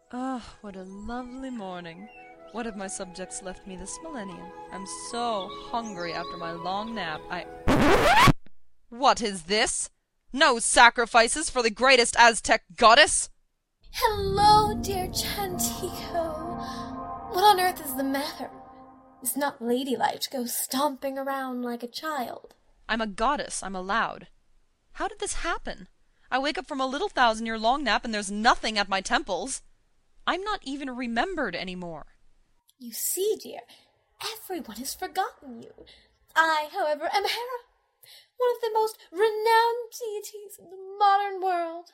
Ah, what a lovely morning. What have my subjects left me this millennium? I'm so hungry after my long nap. What is this? No sacrifices for the greatest Aztec goddess? Hello, dear Chantico. What on earth is the matter? It's not ladylike to go stomping around like a child. I'm a goddess. I'm allowed. How did this happen? I wake up from a little 1,000-year-long nap and there's nothing at my temples. I'm not even remembered anymore. You see, dear, everyone has forgotten you. I, however, am Hera, one of the most renowned deities in the modern world.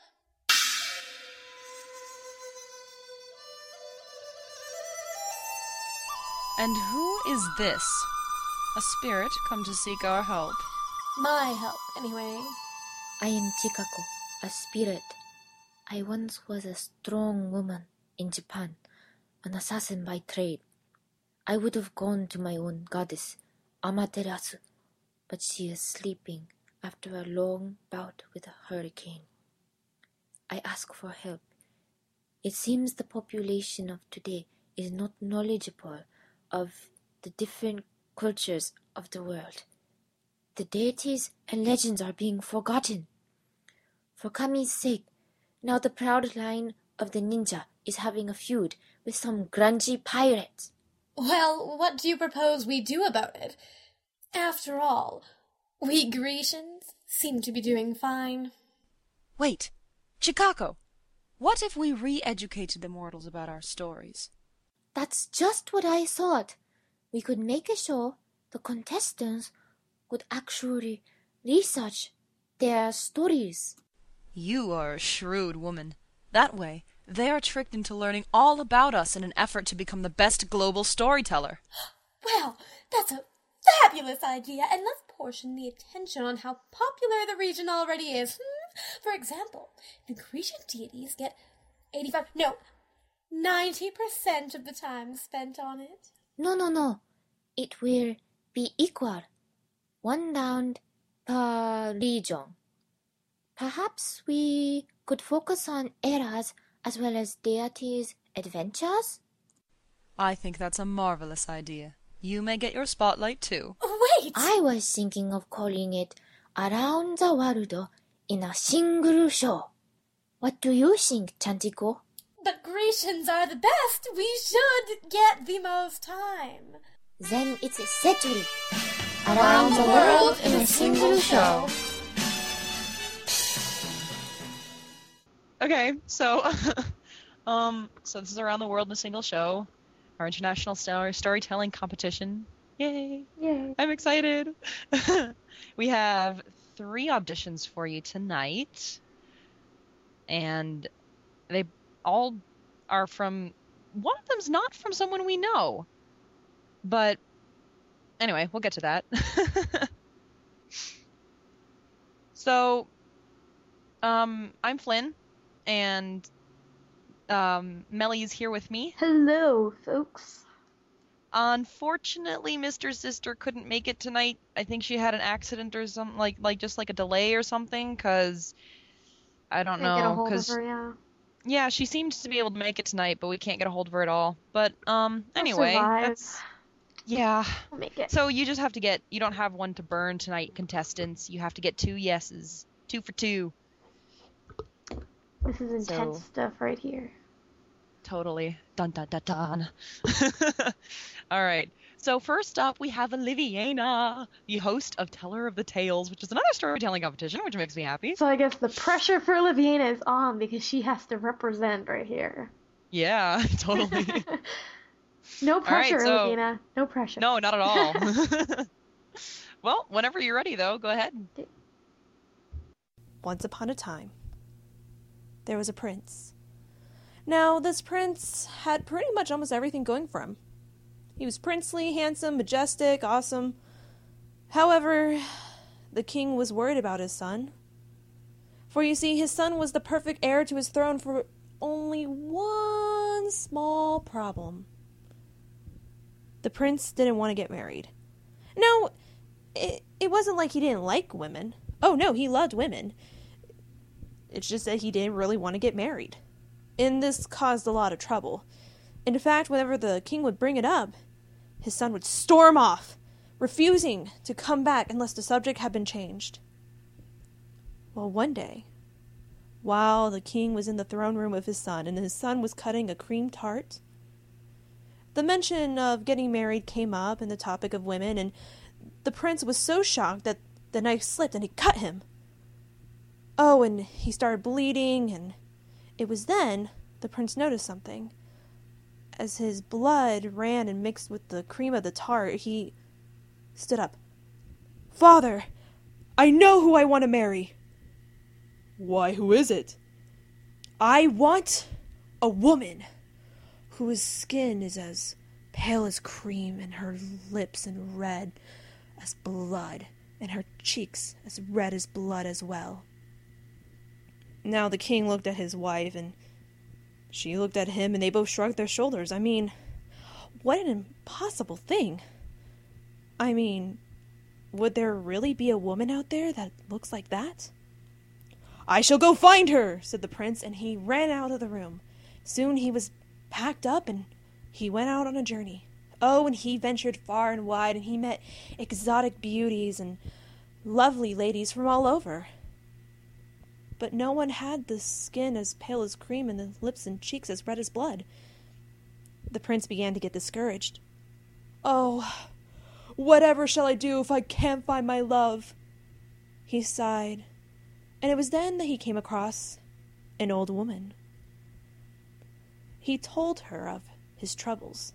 And who is this? A spirit come to seek our help. My help, anyway. I am Chikako, a spirit. I once was a strong woman in Japan, an assassin by trade. I would have gone to my own goddess, Amaterasu, but she is sleeping after a long bout with a hurricane. I ask for help. It seems the population of today is not knowledgeable of the different cultures of the world. The deities and legends are being forgotten. For Kami's sake, now the proud line of the ninja is having a feud with some grungy pirates. Well, what do you propose we do about it? After all, we Grecians seem to be doing fine. Wait, Chikako, what if we re-educated the mortals about our stories? That's just what I thought. We could make a show. The contestants could actually research their stories. You are a shrewd woman. That way, they are tricked into learning all about us in an effort to become the best global storyteller. Well, that's a fabulous idea, and let's portion the attention on how popular the region already is. For example, the Grecian deities get 90% of the time spent on it. No. It will be equal. 1 round per region. Perhaps we could focus on eras as well as deities' adventures? I think that's a marvelous idea. You may get your spotlight too. Wait! I was thinking of calling it Around the World in a single show. What do you think, Chantico? The Grecians are the best. We should get the most time. Then it's settled. Around the World in a single show. Okay, so so this is Around the World in a Single Show, our international storytelling competition. Yay! Yay. I'm excited. We have 3 auditions for you tonight, and they all are from, one of them's not from someone we know, but anyway, we'll get to that. So, I'm Flynn, and Melly is here with me. Hello, folks. Unfortunately, Mr. Sister couldn't make it tonight. I think she had an accident or something, like just like a delay or something, because I don't Can't get a know, hold of because her, yeah. yeah, she seems to be able to make it tonight, but we can't get a hold of her at all. But anyway, survive. that's, yeah. I'll make it. So you just have to get, you don't have one to burn tonight, contestants. You have to get 2 yeses. 2 for 2. This is intense So- stuff right here. Totally. Dun dun dun dun. All right. So first up, we have Oliviana, the host of Teller of the Tales, which is another storytelling competition, which makes me happy. So I guess the pressure for Liviana is on because she has to represent right here. Yeah, totally. No All right, pressure, so- Liviana. No pressure. No, not at all. Well, whenever you're ready, though, go ahead. Once upon a time, there was a prince. Now, this prince had pretty much almost everything going for him. He was princely, handsome, majestic, awesome. However, the king was worried about his son. For you see, his son was the perfect heir to his throne for only one small problem. The prince didn't want to get married. No, it wasn't like he didn't like women. Oh no, he loved women. It's just that he didn't really want to get married. and this caused a lot of trouble. In fact, whenever the king would bring it up, his son would storm off, refusing to come back unless the subject had been changed. Well, one day, while the king was in the throne room with his son, and his son was cutting a cream tart, the mention of getting married came up and the topic of women, and the prince was so shocked that the knife slipped and he cut him. Oh, and he started bleeding, and it was then the prince noticed something. As his blood ran and mixed with the cream of the tart, he stood up. "Father, I know who I want to marry." "Why, who is it?" "I want a woman whose skin is as pale as cream, and her lips and red as blood, and her cheeks as red as blood as well." Now the king looked at his wife, and she looked at him, and they both shrugged their shoulders. I mean, what an impossible thing. I mean, would there really be a woman out there that looks like that? "I shall go find her," said the prince, and he ran out of the room. Soon he was packed up, and he went out on a journey. Oh, and he ventured far and wide, and he met exotic beauties and lovely ladies from all over. But no one had the skin as pale as cream and the lips and cheeks as red as blood. The prince began to get discouraged. "Oh, whatever shall I do if I can't find my love?" He sighed, and it was then that he came across an old woman. He told her of his troubles.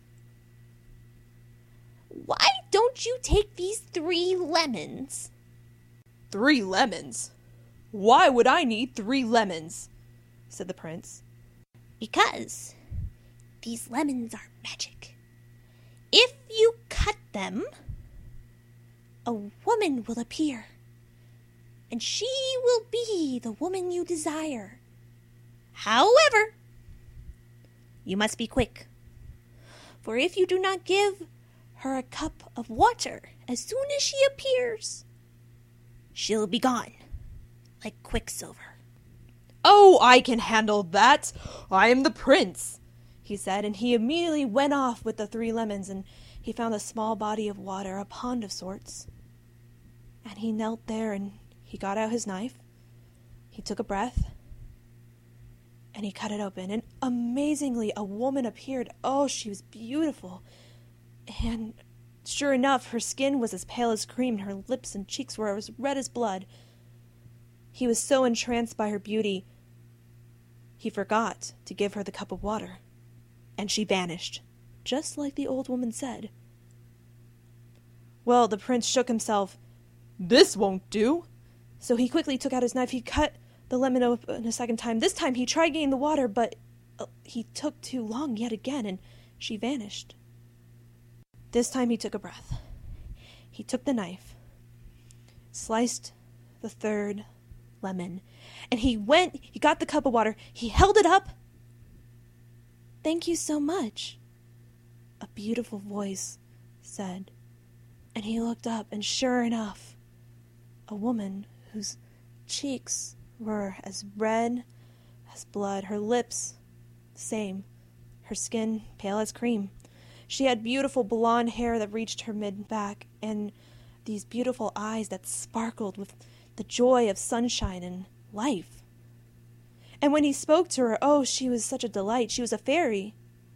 "Why don't you take these 3 lemons? 3 lemons? Why would I need 3 lemons?" said the prince. "Because these lemons are magic. If you cut them, a woman will appear, and she will be the woman you desire. However, you must be quick, for if you do not give her a cup of water as soon as she appears, she'll be gone like quicksilver." "Oh, I can handle that. I am the prince," he said, and he immediately went off with the 3 lemons, and he found a small body of water, a pond of sorts. And he knelt there, and he got out his knife. He took a breath, and he cut it open, and amazingly a woman appeared. Oh, she was beautiful, and sure enough, her skin was as pale as cream, and her lips and cheeks were as red as blood. He was so entranced by her beauty, he forgot to give her the cup of water, and she vanished, just like the old woman said. Well, the prince shook himself. "This won't do." So he quickly took out his knife. He cut the lemon open a second time. This time he tried getting the water, but he took too long yet again, and she vanished. This time he took a breath. He took the knife, sliced the 3rd lemon, and he got the cup of water, he held it up. "Thank you so much," a beautiful voice said, and he looked up, and sure enough, a woman whose cheeks were as red as blood, her lips same, her skin pale as cream. She had beautiful blonde hair that reached her mid-back, and these beautiful eyes that sparkled with the joy of sunshine and life. And when he spoke to her, oh, she was such a delight. She was a fairy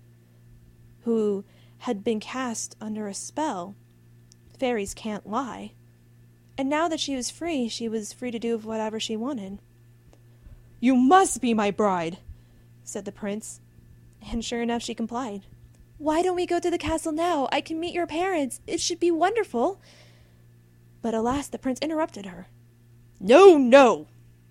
who had been cast under a spell. Fairies can't lie. And now that she was free to do whatever she wanted. "You must be my bride," said the prince. And sure enough, she complied. "Why don't we go to the castle now? I can meet your parents. It should be wonderful." But alas, the prince interrupted her. "No, no!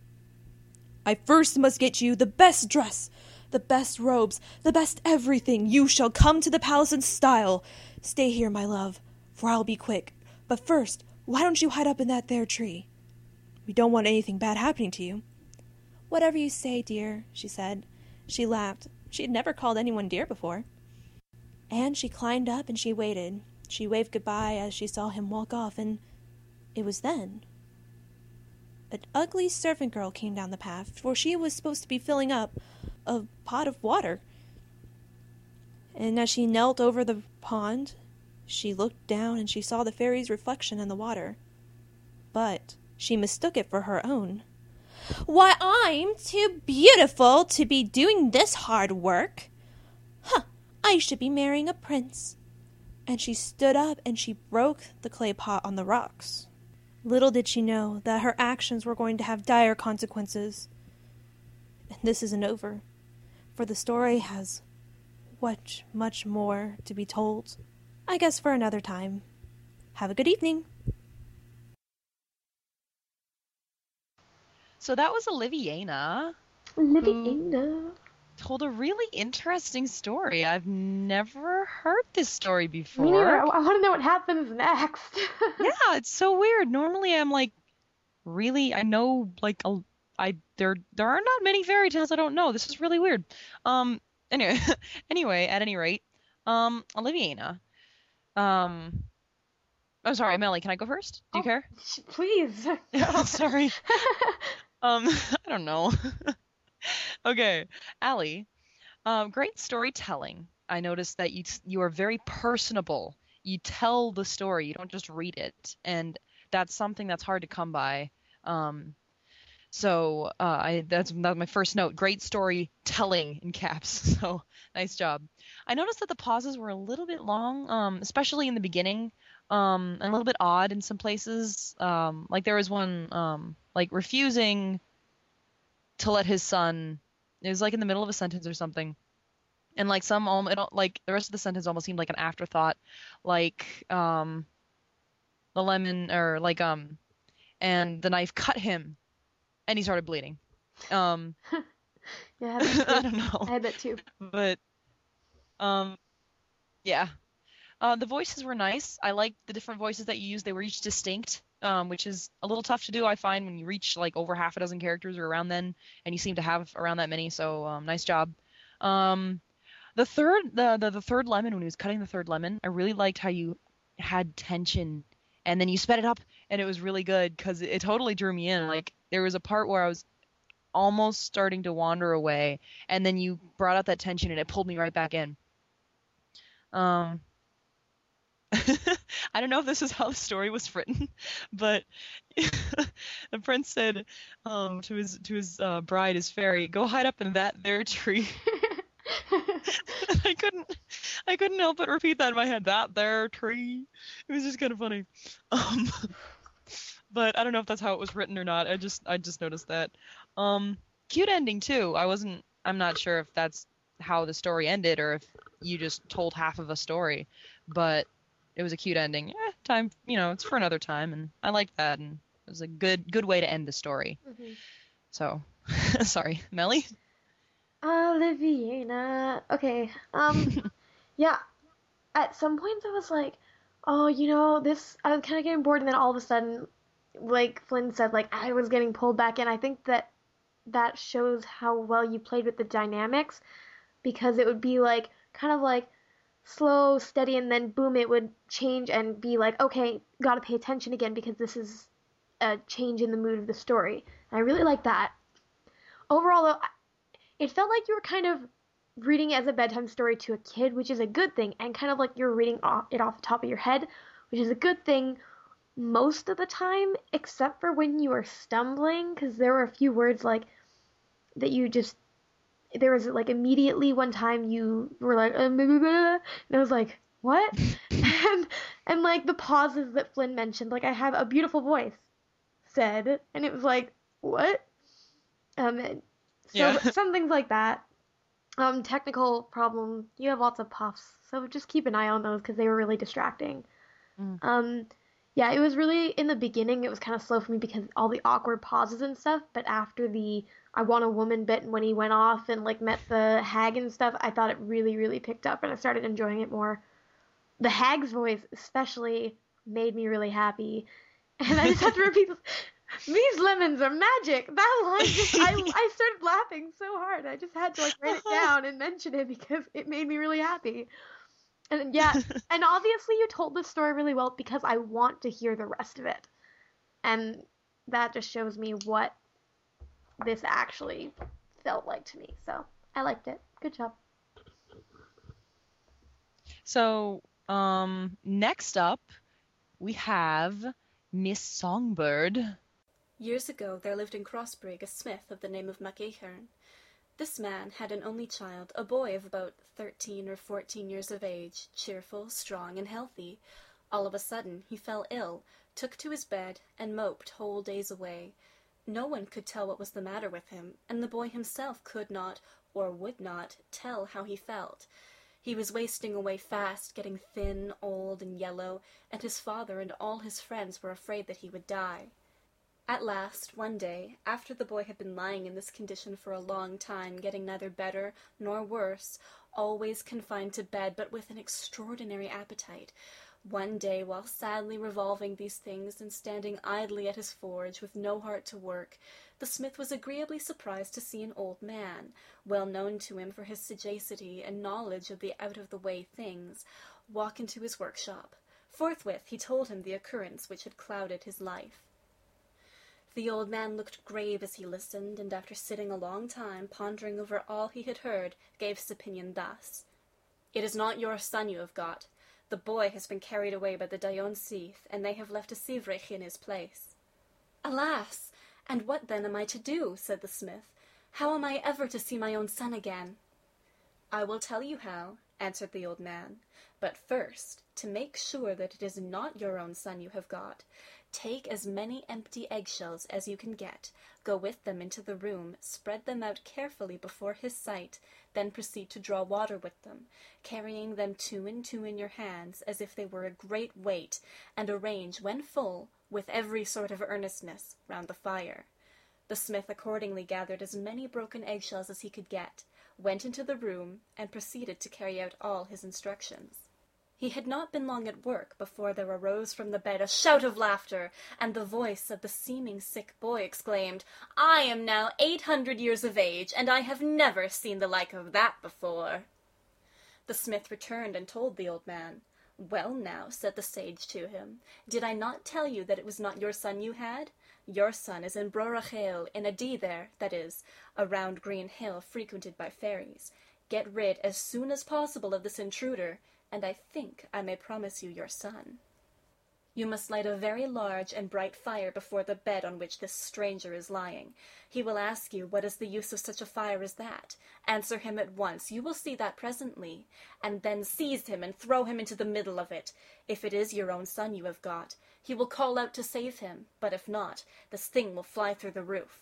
I first must get you the best dress, the best robes, the best everything. You shall come to the palace in style. Stay here, my love, for I'll be quick. But first, why don't you hide up in that there tree? We don't want anything bad happening to you." "Whatever you say, dear," she said. She laughed. She had never called anyone dear before. And she climbed up and she waited. She waved goodbye as she saw him walk off, and it was then an ugly servant girl came down the path, for she was supposed to be filling up a pot of water. And as she knelt over the pond, she looked down and she saw the fairy's reflection in the water. But she mistook it for her own. "Why, I'm too beautiful to be doing this hard work. I should be marrying a prince." And she stood up and she broke the clay pot on the rocks. Little did she know that her actions were going to have dire consequences. And this isn't over, for the story has much more to be told. I guess for another time. Have a good evening. So that was Oliviana. Oliviana. Told a really interesting story. I've never heard this story before. Me neither. I want to know what happens next. Yeah, it's so weird. Normally I'm like, really, I know like there are not many fairy tales I don't know. This is really weird. Anyway, at any rate, Oliviana. I'm sorry, Melly, can I go first? Do you care? Please. Sorry. I don't know. Okay, Allie. Great storytelling. I noticed that you are very personable. You tell the story. You don't just read it, and that's something that's hard to come by. So that's my first note. Great storytelling in caps. So nice job. I noticed that the pauses were a little bit long, especially in the beginning, and a little bit odd in some places. Like there was one like refusing to let his son. It was like in the middle of a sentence or something, and like like the rest of the sentence almost seemed like an afterthought, like the lemon or like and the knife cut him, and he started bleeding. Yeah, I don't know. I had that too. But yeah. The voices were nice. I liked the different voices that you used. They were each distinct, which is a little tough to do, I find, when you reach like over half a dozen characters or around then, and you seem to have around that many. So nice job. The third lemon, when he was cutting the third lemon, I really liked how you had tension, and then you sped it up, and it was really good because it totally drew me in. Like there was a part where I was almost starting to wander away, and then you brought out that tension, and it pulled me right back in. I don't know if this is how the story was written, but the prince said to his bride, his fairy, "Go hide up in that there tree." I couldn't help but repeat that in my head. That there tree. It was just kind of funny. But I don't know if that's how it was written or not. I just noticed that. Cute ending too. I'm not sure if that's how the story ended or if you just told half of a story, but it was a cute ending. Time, it's for another time, and I liked that, and it was a good way to end the story. Mm-hmm. So, sorry, Melly? Oliviana. Okay. Yeah. At some points I was like, oh, this, I was kind of getting bored, and then all of a sudden, like Flynn said, like, I was getting pulled back in. I think that shows how well you played with the dynamics, because it would be like, kind of like, slow, steady, and then boom, it would change and be like, okay, gotta pay attention again because this is a change in the mood of the story. And I really like that. Overall, though, it felt like you were kind of reading it as a bedtime story to a kid, which is a good thing, and kind of like you're reading it off the top of your head, which is a good thing most of the time, except for when you were stumbling, because there were a few words like that you just, there was like immediately one time you were like, and I was like, what? and like the pauses that Flynn mentioned, like, I have a beautiful voice said, and it was like, what? Some things like that. Technical problem, you have lots of puffs, so just keep an eye on those because they were really distracting. Yeah, it was really, in the beginning, it was kind of slow for me because all the awkward pauses and stuff, but after the I want a woman bit and when he went off and like met the hag and stuff, I thought it really, really picked up and I started enjoying it more. The hag's voice especially made me really happy. And I just have to repeat this. These lemons are magic. That line I started laughing so hard. I just had to like write it down and mention it because it made me really happy. And yeah, and obviously you told the story really well because I want to hear the rest of it. And that just shows me what this actually felt like to me. So I liked it. Good job. So, next up, we have Miss Songbird. Years ago there lived in Crossbrig a smith of the name of MacAhern. This man had an only child, a boy of about 13 or 14 years of age, cheerful, strong, and healthy. All of a sudden he fell ill, took to his bed, and moped whole days away. No one could tell what was the matter with him, and the boy himself could not, or would not, tell how he felt. He was wasting away fast, getting thin, old, and yellow, and his father and all his friends were afraid that he would die. At last, one day, after the boy had been lying in this condition for a long time, getting neither better nor worse, always confined to bed, but with an extraordinary appetite, one day, while sadly revolving these things and standing idly at his forge, with no heart to work, the smith was agreeably surprised to see an old man, well known to him for his sagacity and knowledge of the out-of-the-way things, walk into his workshop. Forthwith he told him the occurrence which had clouded his life. The old man looked grave as he listened, and after sitting a long time, pondering over all he had heard, gave his opinion thus: "It is not your son you have got. The boy has been carried away by the Dayon Seath, and they have left a Sivrich in his place." "Alas! And what then am I to do?" said the smith. "How am I ever to see my own son again?" "I will tell you how," answered the old man. "But first, to make sure that it is not your own son you have got, take as many empty eggshells as you can get, go with them into the room, spread them out carefully before his sight, then proceed to draw water with them, carrying them two and two in your hands, as if they were a great weight, and arrange, when full, with every sort of earnestness, round the fire." The smith accordingly gathered as many broken eggshells as he could get, went into the room, and proceeded to carry out all his instructions. He had not been long at work before there arose from the bed a shout of laughter, and the voice of the seeming sick boy exclaimed, "I am now 800 years of age, and I have never seen the like of that before." The smith returned and told the old man. "Well now," said the sage to him, "did I not tell you that it was not your son you had? Your son is in Brorachel, in a dee there, that is, a round green hill frequented by fairies. Get rid as soon as possible of this intruder, and I think I may promise you your son. You must light a very large and bright fire before the bed on which this stranger is lying. He will ask you what is the use of such a fire as that. Answer him at once, you will see that presently, and then seize him and throw him into the middle of it. If it is your own son you have got, he will call out to save him, but if not, this thing will fly through the roof."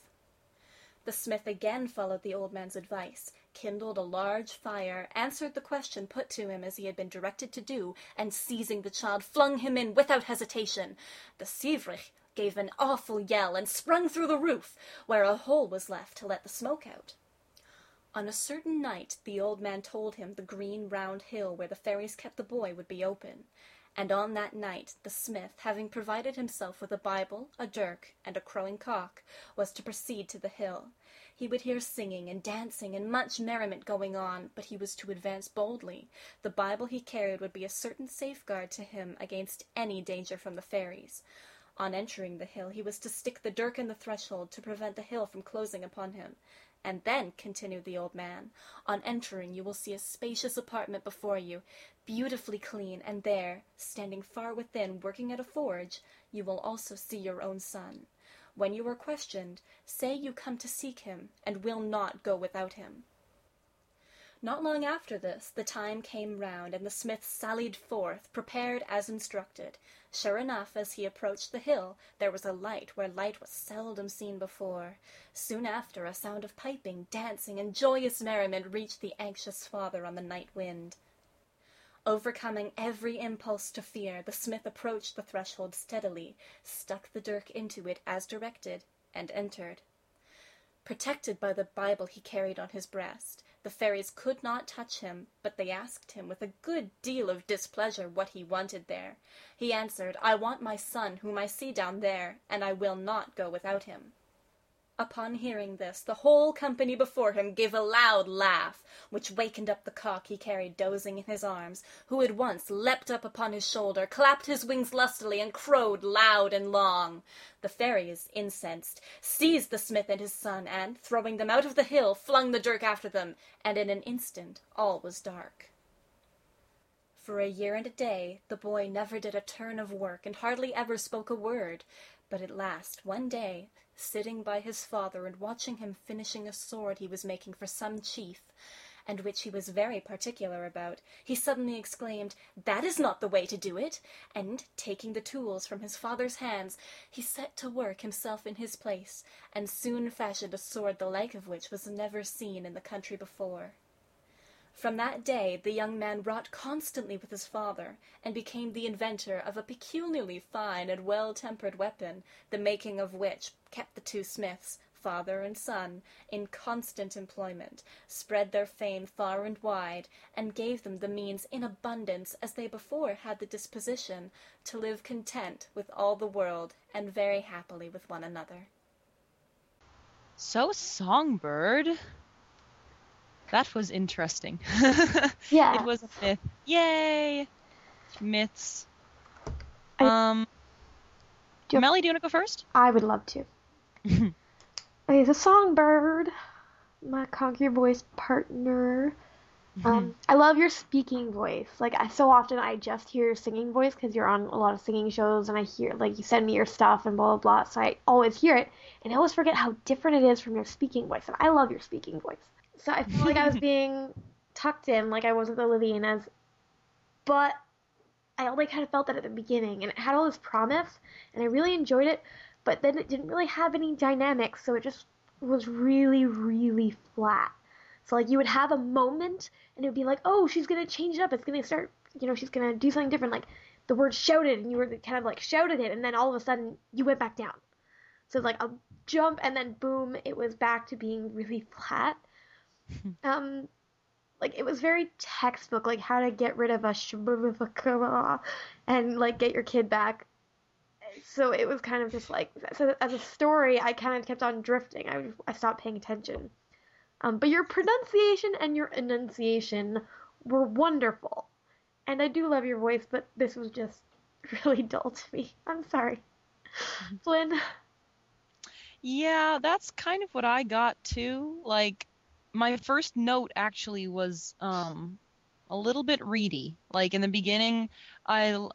The smith again followed the old man's advice, kindled a large fire, answered the question put to him as he had been directed to do, and seizing the child, flung him in without hesitation. The Sivrich gave an awful yell and sprung through the roof, where a hole was left to let the smoke out. On a certain night the old man told him the green round hill where the fairies kept the boy would be open. And on that night the smith, having provided himself with a Bible, a dirk, and a crowing cock, was to proceed to the hill. He would hear singing and dancing and much merriment going on, but he was to advance boldly. The Bible he carried would be a certain safeguard to him against any danger from the fairies. On entering the hill he was to stick the dirk in the threshold to prevent the hill from closing upon him. "And then," continued the old man, "on entering you will see a spacious apartment before you, beautifully clean, and there, standing far within, working at a forge, you will also see your own son. When you are questioned, say you come to seek him, and will not go without him." Not long after this, the time came round, and the smith sallied forth, prepared as instructed. Sure enough, as he approached the hill, there was a light where light was seldom seen before. Soon after, a sound of piping, dancing, and joyous merriment reached the anxious father on the night wind. Overcoming every impulse to fear, the smith approached the threshold steadily, stuck the dirk into it as directed, and entered. Protected by the Bible he carried on his breast, the fairies could not touch him, but they asked him with a good deal of displeasure what he wanted there. He answered, "I want my son, whom I see down there, and I will not go without him." Upon hearing this, the whole company before him gave a loud laugh, which wakened up the cock he carried dozing in his arms, who at once leapt up upon his shoulder, clapped his wings lustily, and crowed loud and long. The fairies, incensed, seized the smith and his son, and, throwing them out of the hill, flung the dirk after them, and in an instant all was dark. For a year and a day the boy never did a turn of work, and hardly ever spoke a word, but at last, one day, sitting by his father and watching him finishing a sword he was making for some chief, and which he was very particular about, he suddenly exclaimed, "That is not the way to do it!" and, taking the tools from his father's hands, he set to work himself in his place, and soon fashioned a sword the like of which was never seen in the country before. From that day the young man wrought constantly with his father, and became the inventor of a peculiarly fine and well-tempered weapon, the making of which kept the two smiths, father and son, in constant employment, spread their fame far and wide, and gave them the means in abundance, as they before had the disposition, to live content with all the world, and very happily with one another. So, Songbird. That was interesting. Yeah. It was a myth. Yay! Myths. Do you- Melly, do you want to go first? I would love to. Okay, the Songbird, my conquer voice partner. I love your speaking voice. Like, so often I just hear your singing voice because you're on a lot of singing shows, and I hear, like, you send me your stuff and blah, blah, blah, so I always hear it, and I always forget how different it is from your speaking voice, and I love your speaking voice. So I feel like I was being tucked in, like I was with Olivia's, but I only kind of felt that at the beginning, and it had all this promise, and I really enjoyed it, but then it didn't really have any dynamics, so it just was really, really flat. So, like, you would have a moment, and it would be like, oh, she's going to change it up, it's going to start, she's going to do something different, like, the word shouted, and you were kind of, like, shouted it, and then all of a sudden, you went back down. So, like, a jump, and then boom, it was back to being really flat. Like, it was very textbook, like how to get rid of a and like get your kid back. So it was kind of just like, so as a story, I kind of kept on drifting. I stopped paying attention. But your pronunciation and your enunciation were wonderful, and I do love your voice, but this was just really dull to me. I'm sorry, Flynn. Yeah, that's kind of what I got too. Like, my first note actually was a little bit reedy. Like, in the beginning, I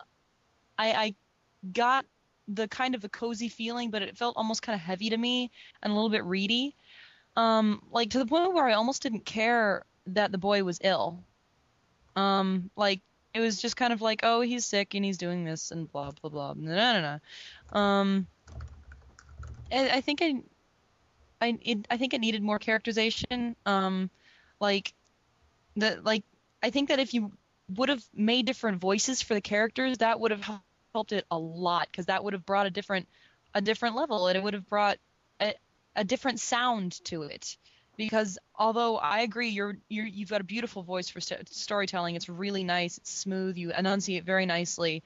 got the kind of the cozy feeling, but it felt almost kind of heavy to me and a little bit reedy. Like, to the point where I almost didn't care that the boy was ill. Like, it was just kind of like, oh, he's sick and he's doing this and blah blah blah. No. I think I think it needed more characterization. I think that if you would have made different voices for the characters, that would have helped it a lot, because that would have brought a different level, and it would have brought a different sound to it. Because although I agree, you've got a beautiful voice for storytelling. It's really nice. It's smooth. You enunciate very nicely.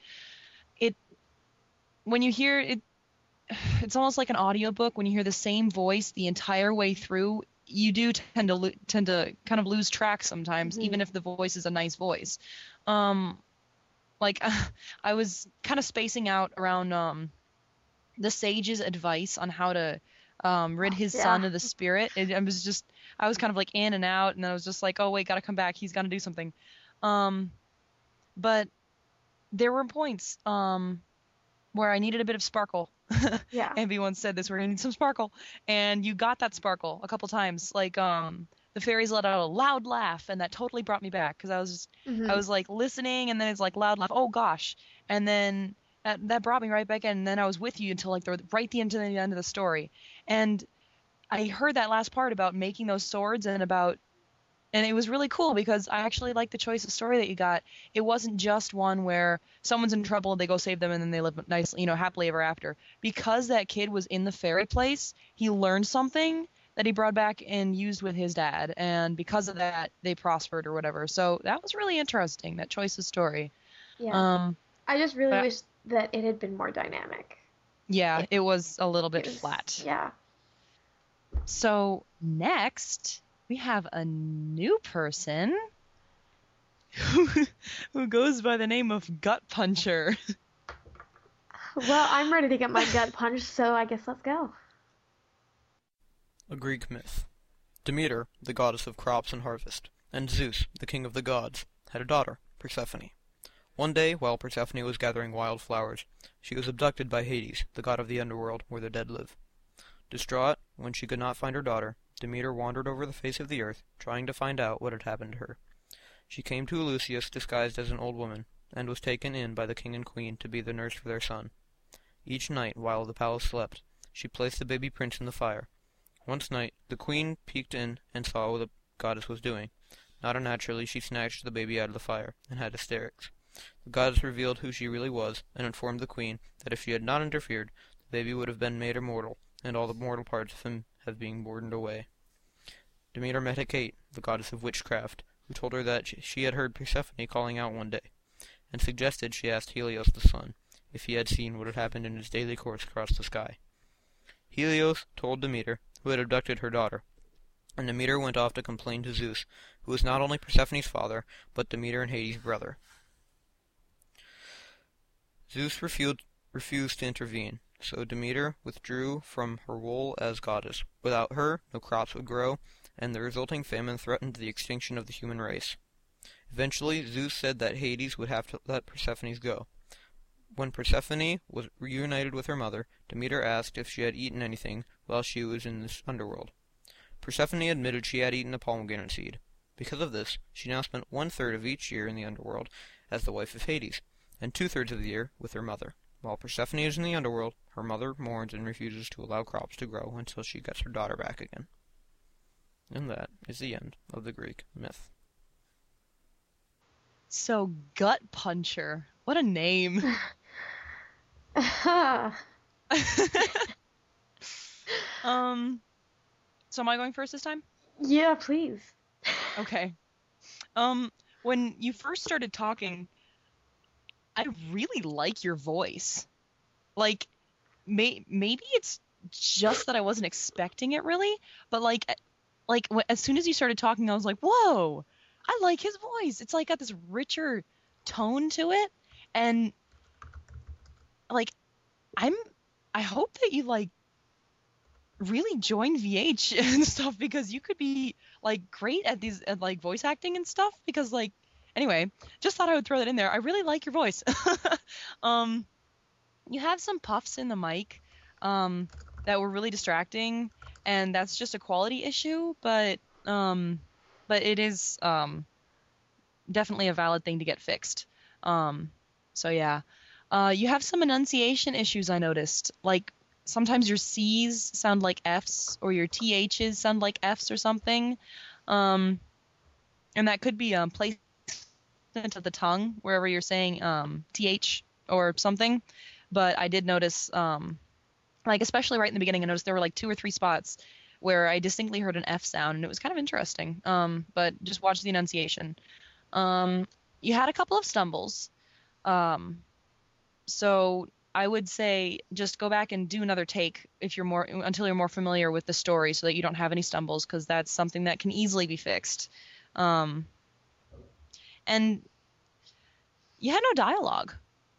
When you hear it, it's almost like an audiobook. When you hear the same voice the entire way through, you do tend to kind of lose track sometimes, even if the voice is a nice voice. Like, I was kind of spacing out around the sage's advice on how to rid his son of the spirit. I was kind of like in and out, and then I was just like, oh wait, gotta come back. He's gotta do something. But there were points where I needed a bit of sparkle. Yeah. Ambi once said this, we're gonna need some sparkle. And you got that sparkle a couple times. Like, the fairies let out a loud laugh, and that totally brought me back, because I was just, I was like listening, and then it's like loud laugh, oh gosh. And then that brought me right back in, and then I was with you until like right the end of the story. And I heard that last part about making those swords and it was really cool, because I actually liked the choice of story that you got. It wasn't just one where someone's in trouble, they go save them, and then they live nicely, happily ever after. Because that kid was in the fairy place, he learned something that he brought back and used with his dad, and because of that, they prospered or whatever. So that was really interesting, that choice of story. Yeah. I just really wish that it had been more dynamic. Yeah, it was a little bit flat. Yeah. So next, we have a new person who goes by the name of Gut Puncher. Well, I'm ready to get my gut punched, so I guess let's go. A Greek myth. Demeter, the goddess of crops and harvest, and Zeus, the king of the gods, had a daughter, Persephone. One day, while Persephone was gathering wild flowers, she was abducted by Hades, the god of the underworld, where the dead live. Distraught, when she could not find her daughter, Demeter wandered over the face of the earth, trying to find out what had happened to her. She came to Eleusis disguised as an old woman, and was taken in by the king and queen to be the nurse for their son. Each night, while the palace slept, she placed the baby prince in the fire. Once night, the queen peeked in and saw what the goddess was doing. Not unnaturally, she snatched the baby out of the fire, and had hysterics. The goddess revealed who she really was, and informed the queen that if she had not interfered, the baby would have been made immortal, and all the mortal parts of him have been borne away. Demeter met Hecate, the goddess of witchcraft, who told her that she had heard Persephone calling out one day, and suggested she asked Helios the sun if he had seen what had happened in his daily course across the sky. Helios told Demeter, who had abducted her daughter, and Demeter went off to complain to Zeus, who was not only Persephone's father, but Demeter and Hades' brother. Zeus refused to intervene, so Demeter withdrew from her role as goddess. Without her, no crops would grow, and the resulting famine threatened the extinction of the human race. Eventually, Zeus said that Hades would have to let Persephone go. When Persephone was reunited with her mother, Demeter asked if she had eaten anything while she was in this underworld. Persephone admitted she had eaten a pomegranate seed. Because of this, she now spent 1/3 of each year in the underworld as the wife of Hades, and 2/3 of the year with her mother. While Persephone is in the underworld, her mother mourns and refuses to allow crops to grow until she gets her daughter back again. And that is the end of the Greek myth. So, Gut Puncher. What a name. So am I going first this time? Yeah, please. Okay. When you first started talking, I really like your voice. Like, maybe it's just that I wasn't expecting it really, but as soon as you started talking, I was like, whoa, I like his voice. It's like got this richer tone to it, and like, I hope that you like really join VH and stuff, because you could be like great at these like voice acting and stuff, because like anyway, just thought I would throw that in there. I really like your voice. You have some puffs in the mic that were really distracting, and that's just a quality issue, but it is definitely a valid thing to get fixed. So yeah. You have some enunciation issues, I noticed. Like, sometimes your C's sound like F's, or your TH's sound like F's or something. And that could be placement of the tongue, wherever you're saying TH or something. But I did notice, like, especially right in the beginning, I noticed there were like 2 or 3 spots where I distinctly heard an F sound, and it was kind of interesting. But just watch the enunciation. You had a couple of stumbles. So I would say just go back and do another take until you're more familiar with the story, so that you don't have any stumbles, because that's something that can easily be fixed. And you had no dialogue.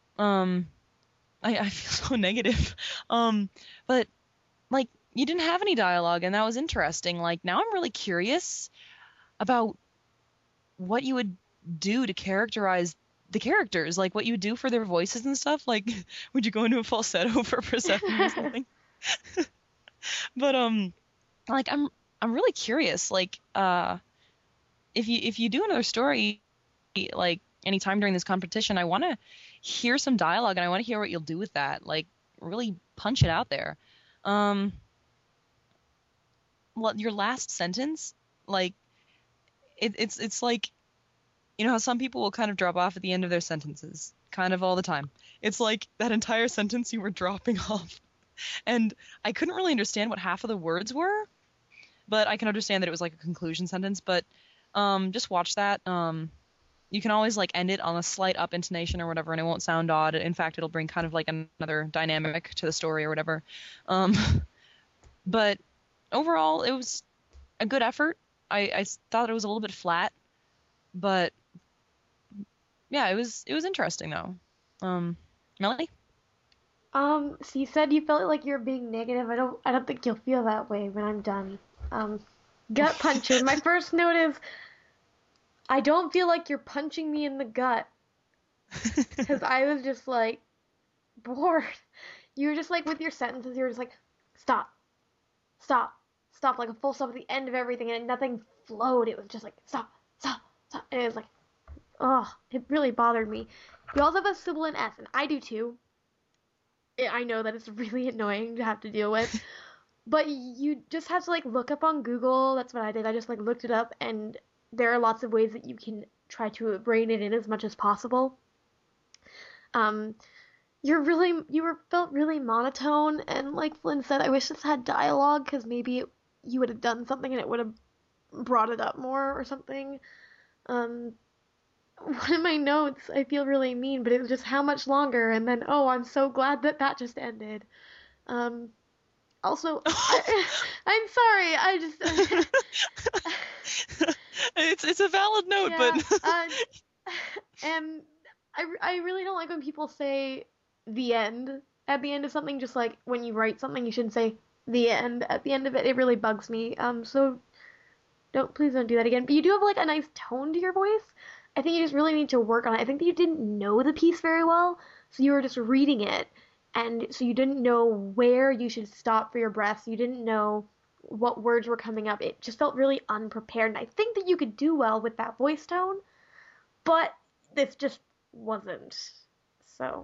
I feel so negative. But like, you didn't have any dialogue, and that was interesting. Like, now I'm really curious about what you would do to characterize the characters, like what you would do for their voices and stuff. Like, would you go into a falsetto for Persephone or something? But like, I'm really curious. Like, if you do another story, like anytime during this competition, I want to hear some dialogue, and I want to hear what you'll do with that. Like, really punch it out there. Your last sentence, like, it's like, you know how some people will kind of drop off at the end of their sentences, kind of all the time. It's like that entire sentence you were dropping off. And I couldn't really understand what half of the words were, but I can understand that it was like a conclusion sentence. But just watch that. You can always like end it on a slight up intonation or whatever, and it won't sound odd. In fact, it'll bring kind of like another dynamic to the story or whatever. But overall, it was a good effort. I thought it was a little bit flat, but yeah, it was interesting though. Melanie? So you said you felt like you're being negative. I don't think you'll feel that way when I'm done. Gut punches. My first note is I don't feel like you're punching me in the gut. Because I was just like bored. You were just like with your sentences, you were just like, stop, stop, stop, like a full stop at the end of everything, and nothing flowed. It was just like, stop, stop, stop. And it was like, oh, it really bothered me. You also have a sibilant S, and I do too. I know that it's really annoying to have to deal with. But you just have to like look up on Google. That's what I did. I just like looked it up, and there are lots of ways that you can try to rein it in as much as possible. You were felt really monotone, and like Flynn said, I wish this had dialogue because maybe you would have done something and it would have brought it up more or something. One of my notes, I feel really mean, but it was just how much longer, and then oh, I'm so glad that that just ended. Also, I'm sorry, I just it's a valid note, yeah, but and I really don't like when people say the end at the end of something. Just like when you write something, you shouldn't say the end at the end of it. It really bugs me. So please don't do that again. But you do have like a nice tone to your voice. I think you just really need to work on it. I think that you didn't know the piece very well, so you were just reading it, and so you didn't know where you should stop for your breath. So you didn't know what words were coming up. It just felt really unprepared, and I think that you could do well with that voice tone, but this just wasn't. So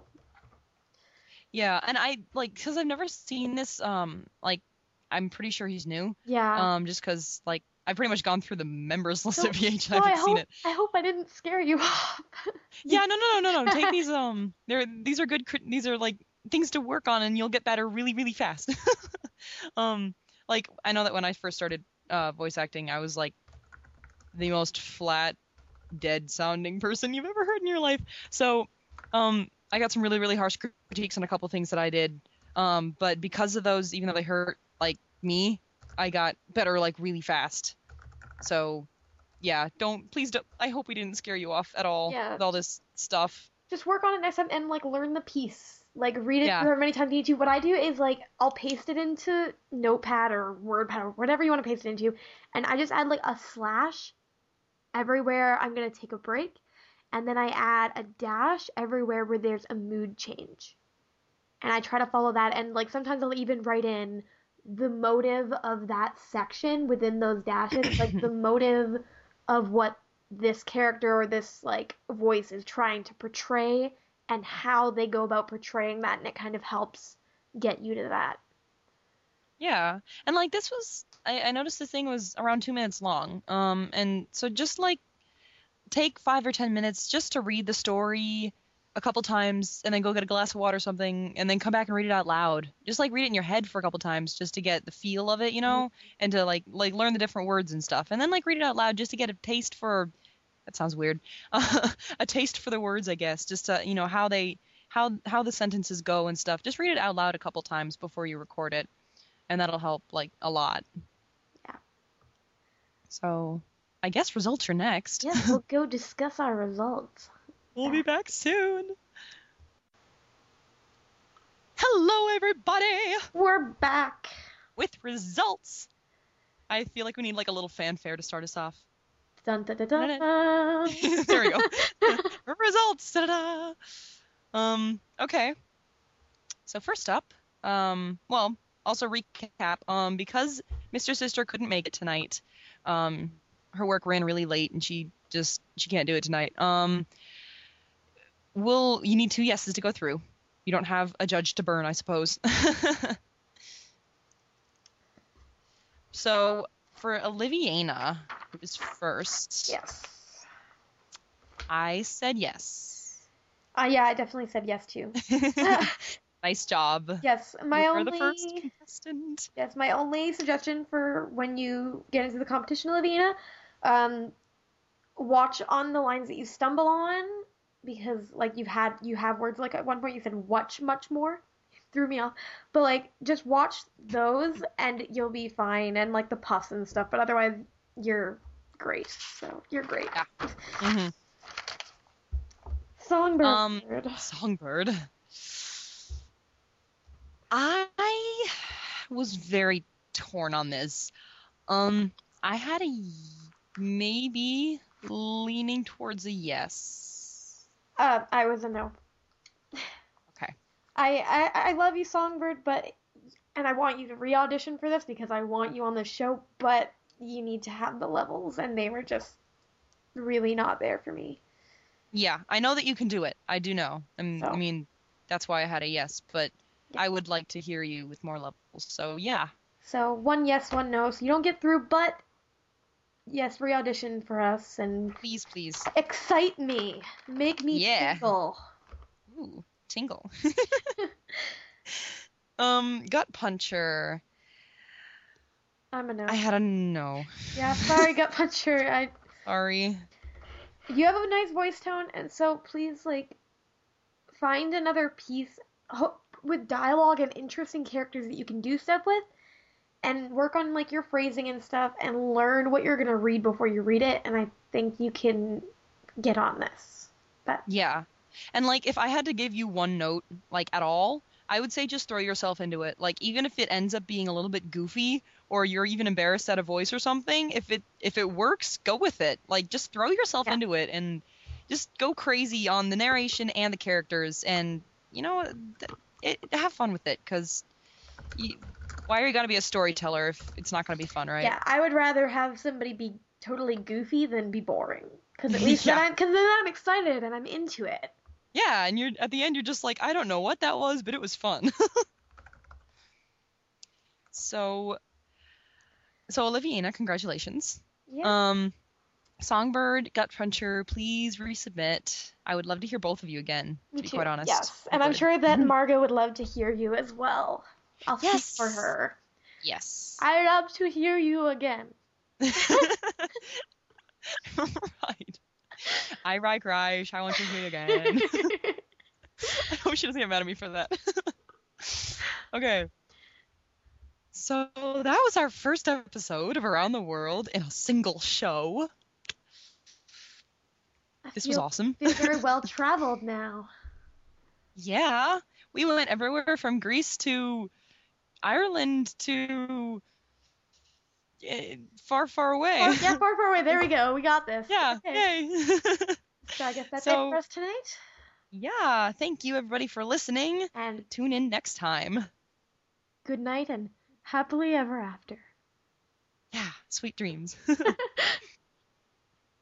yeah, and I like because I've never seen this. Like, I'm pretty sure he's new. yeah. Just because like I've pretty much gone through the members list So, of VH so and I I haven't seen hope it. I hope I didn't scare you off. Yeah, no. Take these. These are good. These are like things to work on, and you'll get better really, really fast. Like I know that when I first started voice acting, I was like the most flat, dead sounding person you've ever heard in your life. So, I got some really, really harsh critiques on a couple things that I did. But because of those, even though they hurt like me, I got better like really fast. So, yeah, please don't. I hope we didn't scare you off at all Yeah. with all this stuff. Just work on it next time and like learn the piece. Like read it Yeah. through how many times you need to. What I do is like I'll paste it into Notepad or WordPad or whatever you want to paste it into, and I just add like a slash everywhere I'm gonna take a break, and then I add a dash everywhere where there's a mood change. And I try to follow that, and like sometimes I'll even write in the motive of that section within those dashes, like the motive of what this character or this like voice is trying to portray and how they go about portraying that, and it kind of helps get you to that. Yeah, and like this was, I noticed the thing was around 2 minutes long. And so just like take 5 or 10 minutes just to read the story a couple times, and then go get a glass of water or something, and then come back and read it out loud. Just like read it in your head for a couple times, just to get the feel of it, and to like learn the different words and stuff, and then like read it out loud just to get a taste for. That sounds weird. A taste for the words, I guess, just to how the sentences go and stuff. Just read it out loud a couple times before you record it, and that'll help like a lot. Yeah. So, I guess results are next. Yes, we'll go discuss our results. We'll be back soon. Hello, everybody! We're back. With results. I feel like we need like a little fanfare to start us off. Dun, dun, dun, dun, dun. There we go. Results. Da-da-da. Okay. So first up, well, also recap. Because Mr. Sister couldn't make it tonight. Her work ran really late, and she can't do it tonight. You need 2 yeses to go through. You don't have a judge to burn, I suppose. So for Oliviana, who is first, Yes. I said yes. Yeah, I definitely said yes too. Nice job. Yes, You are the first contestant. Yes, my only suggestion for when you get into the competition, Oliviana, watch on the lines that you stumble on, because like you have words like at one point you said watch much more. threw me off. But like, just watch those and you'll be fine, and like the puffs and stuff. But otherwise, you're great. So you're great. Yeah. Mm-hmm. Songbird. Songbird. I was very torn on this. I had a maybe leaning towards a yes. I was a no. Okay. I love you, Songbird, and I want you to re-audition for this because I want you on the show, but you need to have the levels, and they were just really not there for me. Yeah, I know that you can do it. I do know. I mean, that's why I had a yes, but I would like to hear you with more levels. So, yeah. So, 1 yes, 1 no. So you don't get through, but yes, re-audition for us and Please, please. excite me. Make me tingle. Ooh, tingle. Gut Puncher. I'm a no. I had a no. Yeah, sorry, Gut Puncher. Sorry. You have a nice voice tone, and so please, like, find another piece with dialogue and interesting characters that you can do stuff with, and work on, like, your phrasing and stuff, and learn what you're gonna read before you read it, and I think you can get on this. Yeah. And, like, if I had to give you one note, like, at all, I would say just throw yourself into it. Like, even if it ends up being a little bit goofy, or you're even embarrassed at a voice or something, if it works, go with it. Like, just throw yourself into it, and just go crazy on the narration and the characters, and, you know, have fun with it, because why are you gonna be a storyteller if it's not gonna be fun, right? Yeah, I would rather have somebody be totally goofy than be boring. Because at least then I'm excited and I'm into it. Yeah, and at the end you're just like, I don't know what that was, but it was fun. So Oliviana, congratulations. Yeah. Songbird, Gut Puncher, please resubmit. I would love to hear both of you again, to be quite honest. Yes, and I'm sure that Margot would love to hear you as well. I'll speak for her. Yes. I'd love to hear you again. Right. I like Reich. I want to hear you again. I hope she doesn't get mad at me for that. Okay. So that was our first episode of Around the World in a single show. This was awesome. I feel very well traveled now. Yeah. We went everywhere from Greece to Ireland to far, far away. Far, far away. There we go. We got this. Yeah. Okay. Yay. So I guess that's it for us tonight. Yeah. Thank you, everybody, for listening. And tune in next time. Good night and happily ever after. Yeah. Sweet dreams.